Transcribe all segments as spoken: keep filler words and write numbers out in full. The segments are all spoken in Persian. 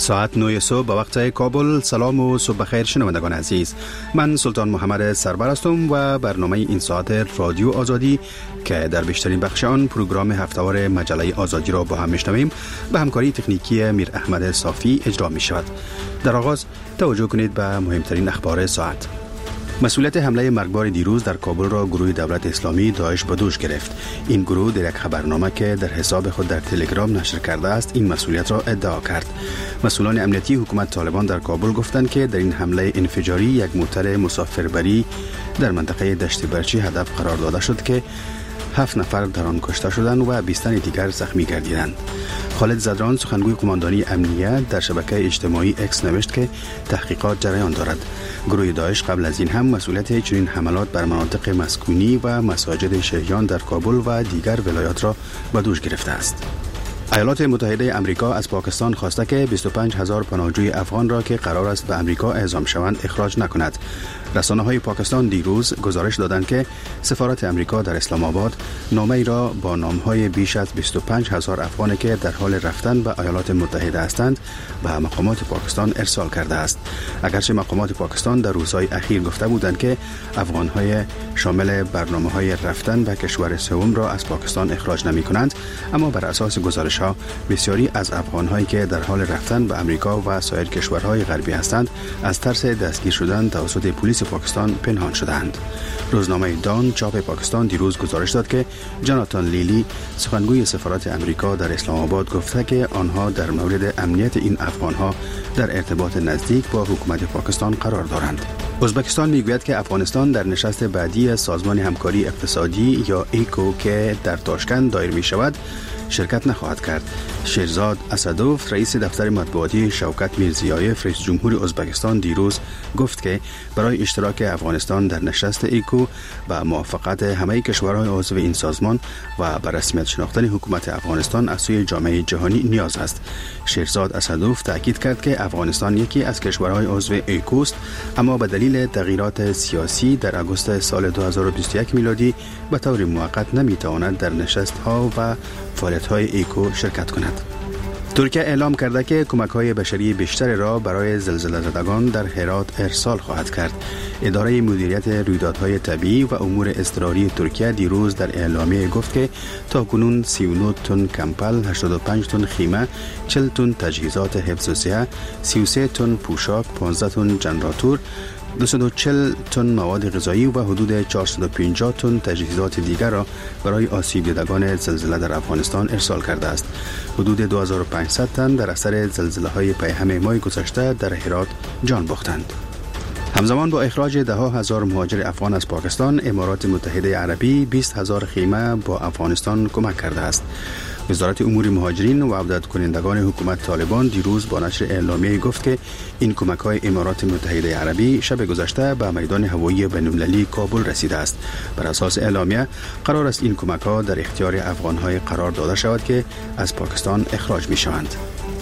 ساعت نه صبح به وقت کابل. سلام و صبح بخیر شنوندگان عزیز. من سلطان محمد سربر هستم و برنامه این ساعت رادیو آزادی که در بیشترین بخش آن پروگرام هفته‌وار مجله آزادی را با هم میشنویم به همکاری تکنیکی میر احمد صافی اجرا می شود. در آغاز توجه کنید به مهمترین اخبار ساعت. مسئولیت حمله مرگبار دیروز در کابل را گروه دولت اسلامی داعش به دوش گرفت. این گروه در یک خبرنامه که در حساب خود در تلگرام نشر کرده است این مسئولیت را ادعا کرد. مسئولان امنیتی حکومت طالبان در کابل گفتند که در این حمله انفجاری یک موتر مسافربری در منطقه دشت برچی هدف قرار داده شد که هفت نفر در آن کشته شدند و بیست تن دیگر زخمی گردیدند. خالد زدران سخنگوی قماندانی امنیت در شبکه اجتماعی اکس نوشت که تحقیقات جریان دارد. گروه داعش قبل از این هم مسئولیت چنین حملات بر مناطق مسکونی و مساجد شیعیان در کابل و دیگر ولایات را به دوش گرفته است. ایالات متحده آمریکا از پاکستان خواسته که بیست و پنج هزار پناهجوی افغان را که قرار است به آمریکا اعزام شوند اخراج نکند. رسانه‌های پاکستان دیروز گزارش دادند که سفارت آمریکا در اسلام آباد نامه‌ای را با نام‌های بیش از بیست و پنج هزار افغانی که در حال رفتن به ایالات متحده هستند به مقامات پاکستان ارسال کرده است. اگرچه مقامات پاکستان در روزهای اخیر گفته بودند که افغان‌های شامل برنامه‌های رفتن به کشور سوم را از پاکستان اخراج نمی‌کنند، اما بر اساس گزارش‌ها بسیاری از افغان‌هایی که در حال رفتن به آمریکا و سایر کشورهای غربی هستند از ترس دستگیر شدن توسط پلیس پاکستان پنهان شدند. روزنامه دان چاپ پاکستان دیروز گزارش داد که جاناتان لیلی سخنگوی سفارت آمریکا در اسلام آباد گفته که آنها در مورد امنیت این افغانها در ارتباط نزدیک با حکومت پاکستان قرار دارند. ازبکستان میگوید که افغانستان در نشست بعدی سازمان همکاری اقتصادی یا ایکو که در تاشکند دایر می شود شرکت نخواهد کرد. شیرزاد اسدوف رئیس دفتر مطبوعاتی شوکت میرزیایف رئیس جمهور ازبکستان دیروز گفت که برای اشتراک افغانستان در نشست ایکو با موافقت همه کشورهای عضو این سازمان و بر رسمیت شناختن حکومت افغانستان از سوی جامعه جهانی نیاز است. شیرزاد اسدوف تاکید کرد که افغانستان یکی از کشورهای عضو ایکو است، اما به دلیل تغییرات سیاسی در آگوست سال دو هزار و بیست و یک میلادی به طور موقت نمیتواند در نشست‌ها و فعالیت‌های ایکو شرکت کند. ترکیه اعلام کرده که کمک‌های بشری بیشتر را برای زلزله زدگان در هرات ارسال خواهد کرد. اداره مدیریت رویدادهای طبیعی و امور اضطراری ترکیه دیروز در اعلامیه گفت که تاکنون سی و نه تن کمپل، هشتاد و پنج تن خیمه، چهل تن تجهیزات حفظ و صحت، سی و سه تن پوشاک، پانزده تن جنراتور، دویست و چهل تن مواد غذایی و حدود چهارصد و پنجاه تن تجهیزات دیگر را برای آسیب دیدگان زلزله در افغانستان ارسال کرده است. حدود دو هزار و پانصد تن در اثر زلزله‌های پیهم ماه گذشته در هرات جان باختند. همزمان با اخراج ده ها هزار مهاجر افغان از پاکستان، امارات متحده عربی بیست هزار خیمه با افغانستان کمک کرده است. وزارت امور مهاجرین و عودت کنندگان حکومت طالبان دیروز با نشر اعلامیه گفت که این کمک‌های امارات متحده عربی شب گذشته به میدان هوایی بین‌المللی کابل رسیده است. بر اساس اعلامیه قرار است این کمک‌ها در اختیار افغان‌های قرار داده شود که از پاکستان اخراج می‌شوند.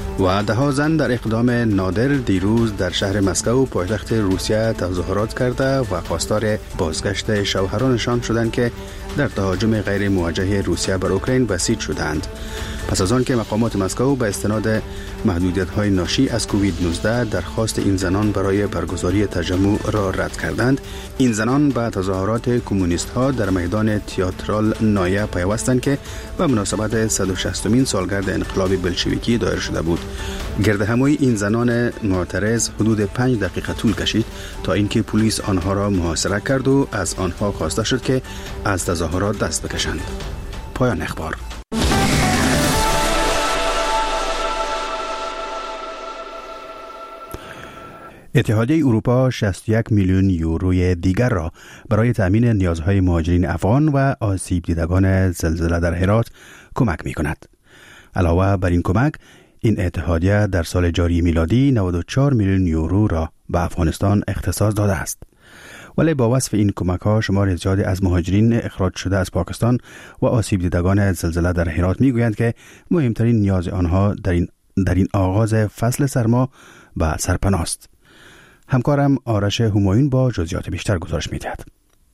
و ده ها زن در اقدام نادر دیروز در شهر مسکو پایتخت روسیه تظاهرات کرده و خواستار بازگشت شوهرانشان شدند که در تهاجم غیر موجه روسیه بر اوکراین بسیج شدند. پس از آن که مقامات مسکو به استناد محدودیت‌های ناشی از کووید نوزده درخواست این زنان برای برگزاری تجمع را رد کردند، این زنان به تظاهرات کمونیست‌ها در میدان تئاترال نایه پیوستند که به مناسبت صد و شصتمین سالگرد انقلاب بلشویکی دایر شده بود. گردهمایی این زنان معترض حدود پنج دقیقه طول کشید تا اینکه پلیس آنها را محاصره کرد و از آنها خواسته شد که از تظاهرات دست بکشند. پایان اخبار. اتحادیه اروپا شصت و یک میلیون یوروی دیگر را برای تأمین نیازهای مهاجرین افغان و آسیب دیدگان زلزله در هرات کمک می کند. علاوه بر این کمک، این اتحادیه در سال جاری میلادی نود و چهار میلیون یورو را به افغانستان اختصاص داده است. ولی با وصف این کمک ها شمار زیادی از مهاجرین اخراج شده از پاکستان و آسیب دیدگان زلزله در هرات می گویند که مهمترین نیاز آنها در این, در این آغاز فصل سرما به سرپناه است. همکارم آرش همایون با جزئیات بیشتر گزارش می‌دهد.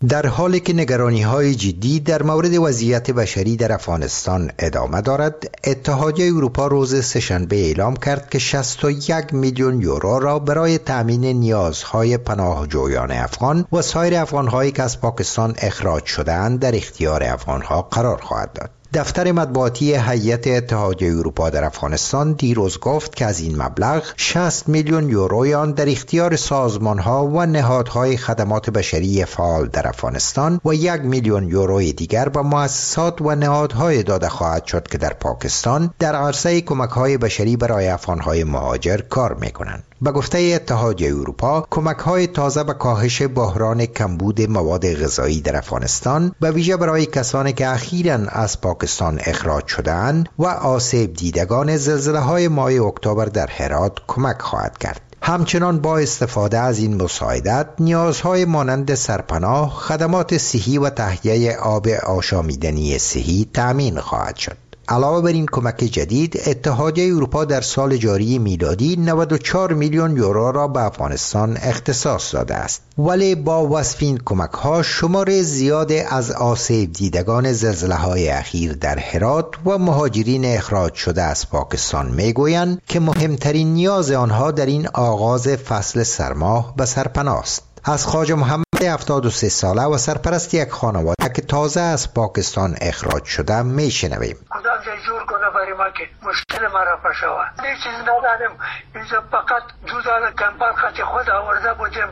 در حالی که نگرانی‌های جدی در مورد وضعیت بشری در افغانستان ادامه دارد، اتحادیه اروپا روز سه‌شنبه اعلام کرد که شصت و یک میلیون یورو را برای تأمین نیازهای پناهجویان افغان و سایر افغان‌هایی که از پاکستان اخراج شده‌اند در اختیار افغان‌ها قرار خواهد داد. دفتر مطبوعاتی هیئت اتحادیه اروپا در افغانستان دیروز گفت که از این مبلغ شصت میلیون یوروی آن در اختیار سازمان‌ها و نهادهای خدمات بشری فعال در افغانستان و یک میلیون یوروی دیگر به مؤسسات و نهادهای داده خواهد شد که در پاکستان در عرصه کمک‌های بشری برای افغان‌های مهاجر کار می‌کنند. به گفته اتحادیه اروپا، کمک‌های تازه به کاهش بحران کمبود مواد غذایی در افغانستان به ویژه برای کسانی که اخیراً از پاکستان اخراج شده‌اند و آسیب دیدگان زلزله‌های ماه اکتبر در هرات کمک خواهد کرد. همچنان با استفاده از این مساعدت، نیازهای مانند سرپناه، خدمات صحی و تهیه آب آشامیدنی صحی تأمین خواهد شد. علاوه بر این کمک جدید، اتحادیه اروپا در سال جاری میلادی نود و چهار میلیون یورو را به افغانستان اختصاص داده است. ولی با وصف این کمک‌ها، شمار زیاد از آسیب دیدگان زلزله‌های اخیر در هرات و مهاجرین اخراج شده از پاکستان میگویند که مهمترین نیاز آنها در این آغاز فصل سرما به سرپناه است. از خواجه محمد هفتاد و سه ساله و سرپرست یک خانواده که تازه از پاکستان اخراج شده میشنویم. خدا جور کنه برای ما که مشکل ما را پشوه. هیچ چیز نداریم. اینجا فقط جوزان کمپل خط خود آورده بودیم.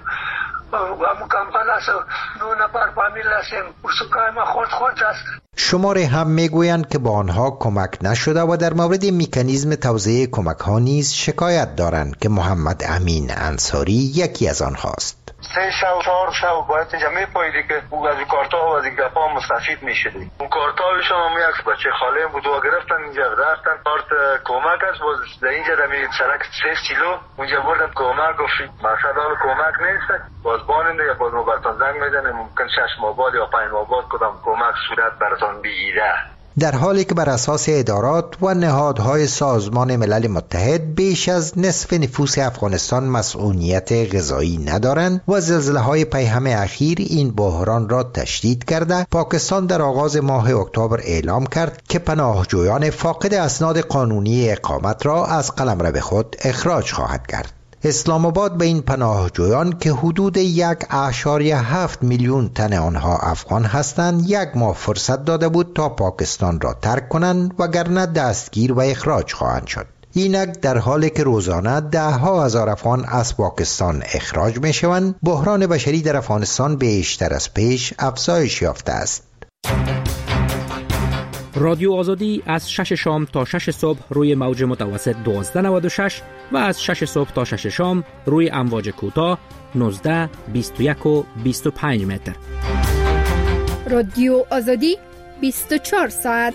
و مکمپل است. نو نفر فامیل هستیم. سکای ما خود خود است. شماره هم میگویند که با آنها کمک نشده و در مورد میکانیزم توزیع کمک ها نیز شکایت دارند که محمد امین انصاری یکی از آنهاست. سه شو چهار شو باید اینجا میپایدی که او از این کارتا و از این گپا مستفید میشدی. اون کارتایش هم یک بچه خاله بود و گرفتن اینجا رفتن کارت کمک است باز در اینجا در میرید سرک سه کیلو اونجا بردم کمک گفتی مقصد حال کمک نیست باز باننده یا باز موبایلتان زنگ میزنه ممکن شش ماه بعد یا پنج ماه بعد کدام کمک صورت براتان بگیره. در حالی که بر اساس ادارات و نهادهای سازمان ملل متحد بیش از نصف نفوس افغانستان مسئولیت غذایی ندارند و زلزله‌های پیهم اخیر این بحران را تشدید کرده، پاکستان در آغاز ماه اکتبر اعلام کرد که پناهجویان فاقد اسناد قانونی اقامت را از قلمرو خود اخراج خواهد کرد. اسلام آباد به این پناهجویان که حدود یک اشاریه هفت میلیون تن آنها افغان هستند یک ماه فرصت داده بود تا پاکستان را ترک کنند وگرنه دستگیر و اخراج خواهند شد. اینک در حالی که روزانه ده ها هزار افغان از پاکستان اخراج می شوند، بحران بشری در افغانستان بیشتر از پیش افزایش یافته است. رادیو آزادی از شش شام تا شش صبح روی موج متوسط دوازده نود و شش و از شش صبح تا شش شام روی امواج کوتاه نوزده، بیست و یک و بیست و پنج متر. رادیو آزادی بیست و چهار ساعت.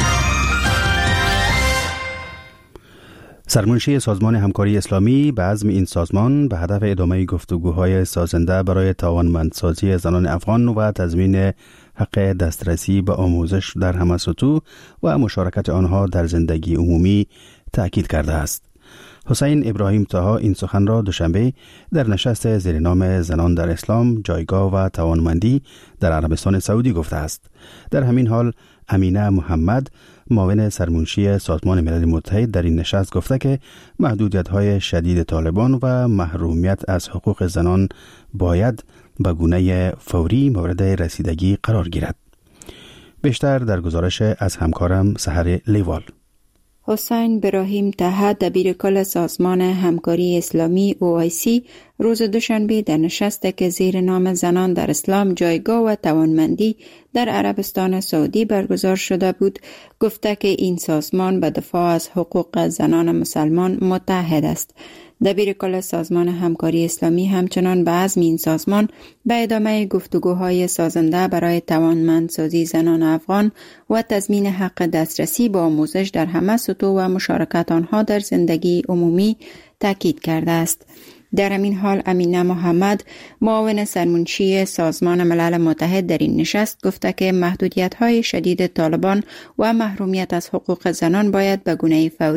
سرمنشی سازمان همکاری اسلامی به عزم این سازمان به هدف ادامه گفتگوهای سازنده برای توانمندسازی زنان افغان و تضمین حق دسترسی به آموزش در همه سطوح و مشارکت آنها در زندگی عمومی تأکید کرده است. حسین ابراهیم طاها این سخن را دوشنبه در نشست زیر نام زنان در اسلام، جایگاه و توانمندی در عربستان سعودی گفته است. در همین حال امینه محمد، معاون سرمنشی سازمان ملل متحد، در این نشست گفته که محدودیت‌های شدید طالبان و محرومیت از حقوق زنان باید به گونه فوری مورد رسیدگی قرار گیرد. بیشتر در گزارش از همکارم سحر لیوال. حسین ابراهیم طاها، دبیرکل سازمان همکاری اسلامی او آی سی، روز دوشنبه در نشستی که زیر نام زنان در اسلام، جایگاه و توانمندی در عربستان سعودی برگزار شده بود، گفته که این سازمان به دفاع از حقوق زنان مسلمان متحد است. دبیرکل سازمان همکاری اسلامی همچنان به عزم این سازمان به ادامه گفتگوهای سازنده برای توانمندسازی زنان افغان و تضمین حق دسترسی به آموزش در همه سطوح و مشارکت آنها در زندگی عمومی تاکید کرده است. در همین حال امینه محمد، معاون سرمنشی سازمان ملل متحد، در این نشست گفته که محدودیت‌های شدید طالبان و محرومیت از حقوق زنان باید به گونه فوری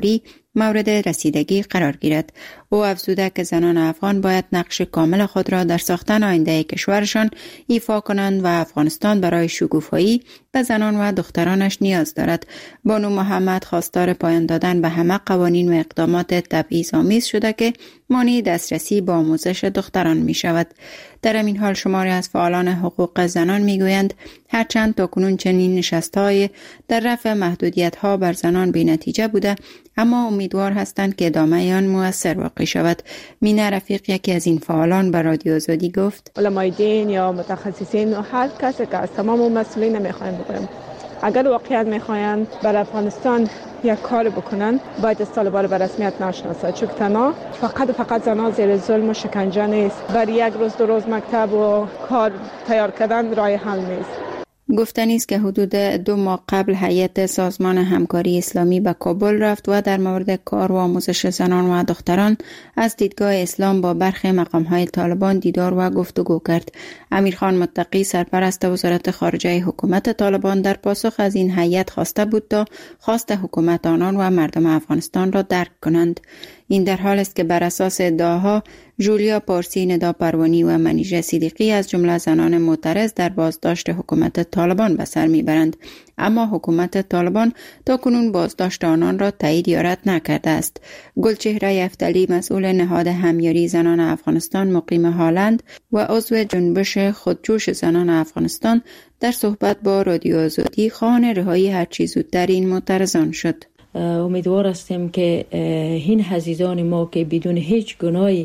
مورد رسیدگی قرار گیرد. او افزوده که زنان افغان باید نقش کامل خود را در ساختن آینده کشورشان ایفا کنند و افغانستان برای شکوفایی به زنان و دخترانش نیاز دارد. بانو محمد خواستار پایان دادن به همه قوانین و اقدامات تبعیض‌آمیز شده که مانع دسترسی به آموزش دختران می شود. در این حال شماری از فعالان حقوق زنان می گویند هرچند تاکنون چنین نشست‌های در رفع محدودیت‌ها بر زنان بی نتیجه بوده، اما امیدوار هستند که ادامه آن مؤثر واقع شود. مینا رفیق یکی از این فعالان به رادیو آزادی گفت: علمای دین یا متخصصین و هر کسی که از تمام مسئولین نمیخوایم بگویم، اگر واقعا میخواین بر افغانستان یک کار بکنن باید از طالبان به رسمیت نشناسه، چون تنها فقط فقط زنان زیر ظلم و شکنجه نیست. بر یک روز دو روز مکتب و کار تیار کردن راه حل نیست. گفتنی است که حدود دو ماه قبل هیئت سازمان همکاری اسلامی به کابل رفت و در مورد کار و آموزش زنان و دختران از دیدگاه اسلام با برخی مقام‌های طالبان دیدار و گفتگو کرد. امیرخان متقی سرپرست وزارت خارجه حکومت طالبان در پاسخ از این هیئت خواسته بود تا خواست حکومت آنان و مردم افغانستان را درک کنند. این در حال است که بر اساس ادعاها جولیا پارسی، ندا پروانی و منیژه صدیقی از جمله زنان معترض در بازداشت حکومت طالبان به سر میبرند، اما حکومت طالبان تا کنون بازداشت آنان را تایید یا رد نکرده است. گلچهره افتلی، مسئول نهاد همیاری زنان افغانستان مقیم هالند و عضو جنبش خودجوش زنان افغانستان، در صحبت با رادیو آزادی خواهان رهایی هرچی زودتر این معترضان شد. امیدوار هستیم که این عزیزان ما که بدون هیچ گناهی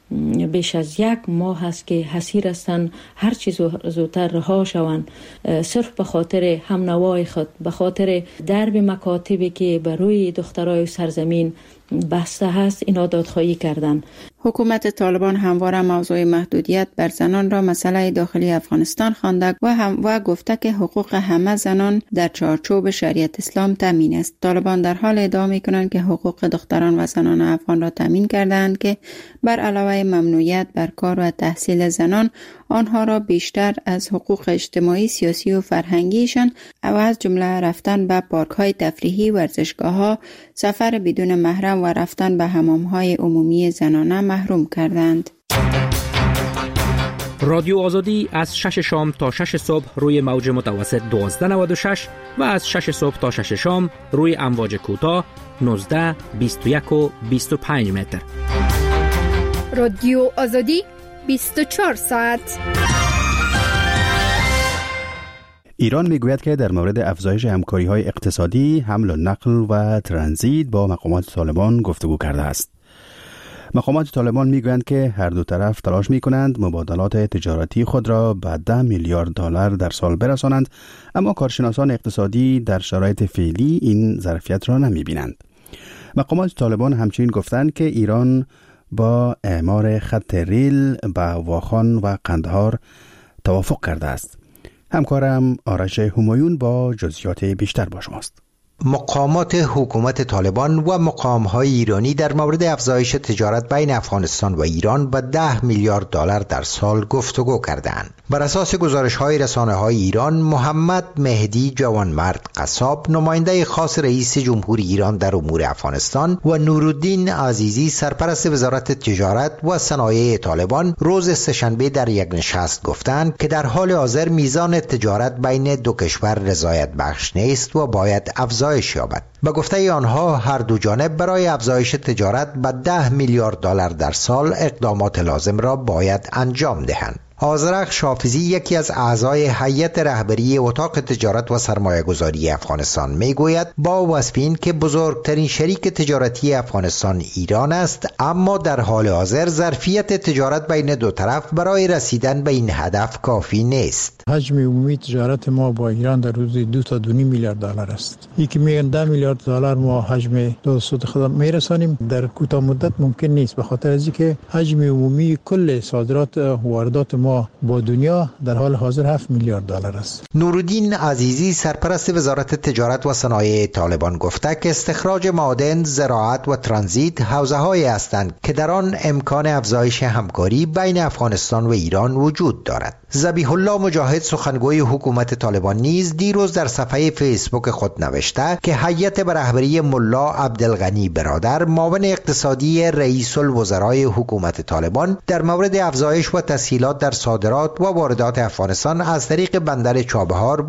بیش از یک ماه هست که حسیر هستند هر چیز زودتر رها شوند، صرف به خاطر هم نوای خود، به خاطر درب مکاتبی که بر روی دخترای سرزمین بسته هست، اینا دادخواهی کردن. حکومت طالبان همواره موضوع محدودیت بر زنان را مسئله داخلی افغانستان خوانده و هم و گفته که حقوق همه زنان در چارچوب شریعت اسلام تامین است. طالبان در حال ادعا می‌کنند که حقوق دختران و زنان افغان را تامین کردند که بر علاوه ممنوعیت بر کار و تحصیل زنان، آنها را بیشتر از حقوق اجتماعی، سیاسی و فرهنگیشان و از جمله رفتن به پارک‌های تفریحی، ورزشگاه‌ها، سفر بدون محرم و رفتن به حمام‌های عمومی زنانه محروم کردند. رادیو آزادی از شش شام تا شش صبح روی موج متوسط دوازده نود و شش و از شش صبح تا شش شام روی امواج کوتاه نوزده، بیست و یک و بیست و پنج متر. رادیو آزادی بیست و چهار ساعت. ایران میگوید که در مورد افزایش همکاری‌های اقتصادی، حمل و نقل و ترانزیت با مقامات طالبان گفتگو کرده است. مقامات طالبان میگویند که هر دو طرف تلاش میکنند مبادلات تجارتی خود را به ده میلیارد دلار در سال برسانند، اما کارشناسان اقتصادی در شرایط فعلی این ظرفیت را نمیبینند. مقامات طالبان همچنین گفتند که ایران با اعمار خط ریل به واخان و قندهار توافق کرده است. همکارم آرش همایون با جزئیات بیشتر با شماست. مقامات حکومت طالبان و مقام‌های ایرانی در مورد افزایش تجارت بین افغانستان و ایران به ده میلیارد دلار در سال گفتگو کردند. بر اساس گزارش‌های رسانه‌های ایران، محمد مهدی جوانمرد قصاب، نماینده خاص رئیس جمهوری ایران در امور افغانستان، و نورالدین عزیزی، سرپرست وزارت تجارت و صنایع طالبان، روز سه‌شنبه در یک نشست گفتند که در حال حاضر میزان تجارت بین دو کشور رضایت بخش نیست و باید افزایش یابد. به گفته آنها هر دو جانب برای افزایش تجارت به ده میلیارد دلار در سال اقدامات لازم را باید انجام دهند. آذرخ شافزی، یکی از اعضای هیئت رهبری اتاق تجارت و سرمایه گذاری افغانستان، میگوید با وصف این که بزرگترین شریک تجارتی افغانستان ایران است، اما در حال حاضر ظرفیت تجارت بین دو طرف برای رسیدن به این هدف کافی نیست. حجم عمومی تجارت ما با ایران در روز دو تا دو میلیارد دلار است. یکی میگن ده میلیارد دلار ما حجم توسط خود میرسانیم، در کوتاه مدت ممکن نیست، به خاطر از اینکه حجم عمومی کل صادرات و واردات ما ما با دنیا در حال حاضر هفت میلیارد دلار است. نورالدین عزیزی سرپرست وزارت تجارت و صنایع طالبان گفته که استخراج معادن، زراعت و ترانزیت حوزه‌هایی هستند که در آن امکان افزایش همکاری بین افغانستان و ایران وجود دارد. ذبیح الله مجاهد سخنگوی حکومت طالبان نیز دیروز در صفحه فیسبوک خود نوشته که هیئت به رهبری ملا عبدالغنی برادر معاون اقتصادی رئیس الوزرای حکومت طالبان در مورد افزایش و تسهیلات در صادرات و واردات افغانستان از طریق بندر چابهار